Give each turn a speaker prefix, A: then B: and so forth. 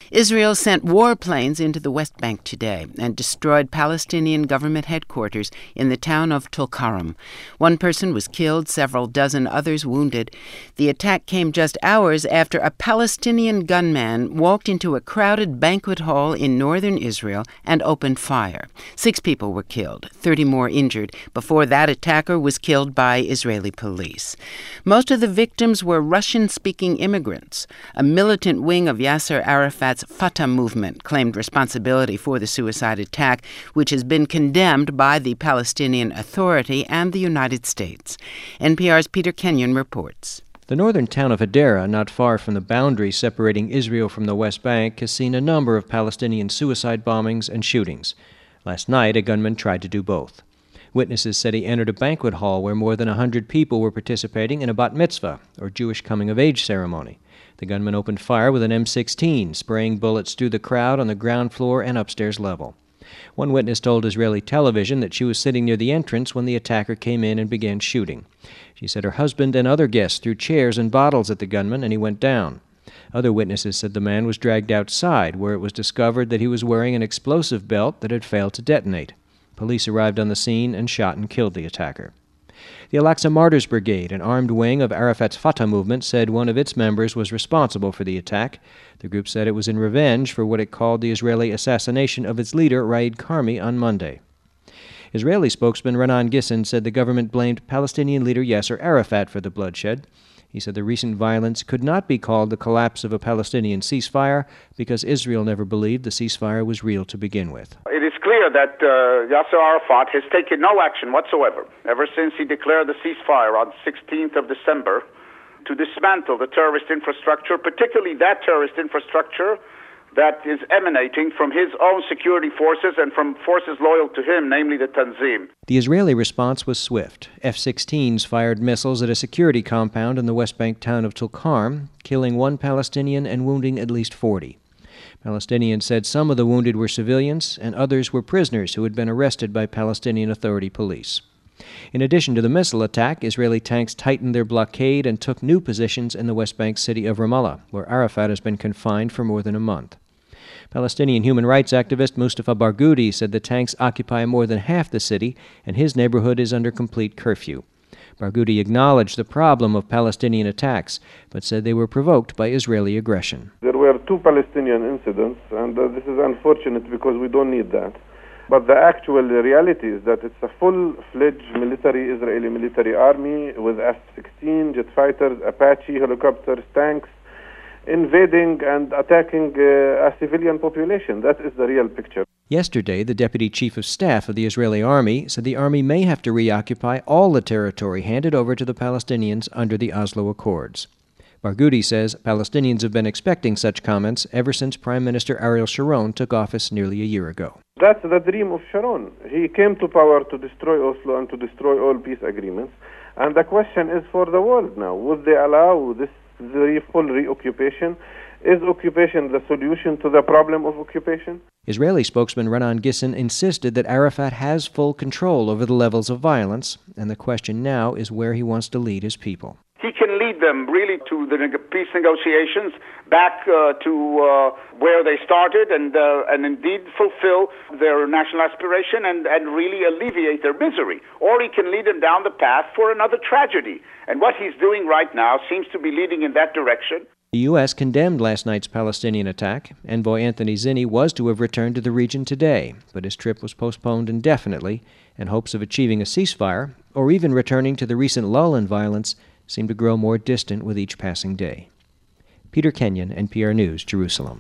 A: Israel sent warplanes into the West Bank today and destroyed Palestinian government headquarters in the town of Tulkarm. One person was killed, several dozen others wounded. The attack came just hours after a Palestinian gunman walked into a crowded banquet hall in northern Israel and opened fire. 6 people were killed, 30 more injured, before that attacker was killed by Israeli police. Most of the victims were Russian-speaking immigrants. A militant wing of Yasser Arafat's Fatah movement claimed responsibility for the suicide attack, which has been condemned by the Palestinian Authority and the United States. NPR's Peter Kenyon reports.
B: The northern town of Hadera, not far from the boundary separating Israel from the West Bank, has seen a number of Palestinian suicide bombings and shootings. Last night, a gunman tried to do both. Witnesses said he entered a banquet hall where more than 100 people were participating in a bat mitzvah, or Jewish coming-of-age ceremony. The gunman opened fire with an M16, spraying bullets through the crowd on the ground floor and upstairs level. One witness told Israeli television that she was sitting near the entrance when the attacker came in and began shooting. She said her husband and other guests threw chairs and bottles at the gunman and he went down. Other witnesses said the man was dragged outside, where it was discovered that he was wearing an explosive belt that had failed to detonate. Police arrived on the scene and shot and killed the attacker. The Al-Aqsa Martyrs Brigade, an armed wing of Arafat's Fatah movement, said one of its members was responsible for the attack. The group said it was in revenge for what it called the Israeli assassination of its leader, Raed Karmi, on Monday. Israeli spokesman Renan Gissin said the government blamed Palestinian leader Yasser Arafat for the bloodshed. He said the recent violence could not be called the collapse of a Palestinian ceasefire because Israel never believed the ceasefire was real to begin with.
C: It is clear that Yasser Arafat has taken no action whatsoever ever since he declared the ceasefire on 16th of December to dismantle the terrorist infrastructure, particularly that terrorist infrastructure that is emanating from his own security forces and from forces loyal to him, namely the Tanzim.
B: The Israeli response was swift. F-16s fired missiles at a security compound in the West Bank town of Tulkarm, killing 1 Palestinian and wounding at least 40. Palestinians said some of the wounded were civilians and others were prisoners who had been arrested by Palestinian Authority police. In addition to the missile attack, Israeli tanks tightened their blockade and took new positions in the West Bank city of Ramallah, where Arafat has been confined for more than a month. Palestinian human rights activist Mustafa Barghouti said the tanks occupy more than half the city and his neighborhood is under complete curfew. Barghouti acknowledged the problem of Palestinian attacks, but said they were provoked by Israeli aggression.
D: There were 2 Palestinian incidents, and this is unfortunate because we don't need that. But the actual reality is that it's a full-fledged Israeli military army with F-16, jet fighters, Apache, helicopters, tanks, invading and attacking a civilian population. That is the real picture.
B: Yesterday, the deputy chief of staff of the Israeli army said the army may have to reoccupy all the territory handed over to the Palestinians under the Oslo Accords. Barghouti says Palestinians have been expecting such comments ever since Prime Minister Ariel Sharon took office nearly a year ago.
D: That's the dream of Sharon. He came to power to destroy Oslo and to destroy all peace agreements. And the question is for the world now. Would they allow this full reoccupation? Is occupation the solution to the problem of occupation?
B: Israeli spokesman Renan Gissin insisted that Arafat has full control over the levels of violence, and the question now is where he wants to lead his people.
C: He can lead them really to the peace negotiations, back to where they started, and indeed fulfill their national aspiration and really alleviate their misery. Or he can lead them down the path for another tragedy. And what he's doing right now seems to be leading in that direction.
B: The U.S. condemned last night's Palestinian attack. Envoy Anthony Zinni was to have returned to the region today, but his trip was postponed indefinitely, and hopes of achieving a ceasefire, or even returning to the recent lull in violence, seem to grow more distant with each passing day. Peter Kenyon, NPR News, Jerusalem.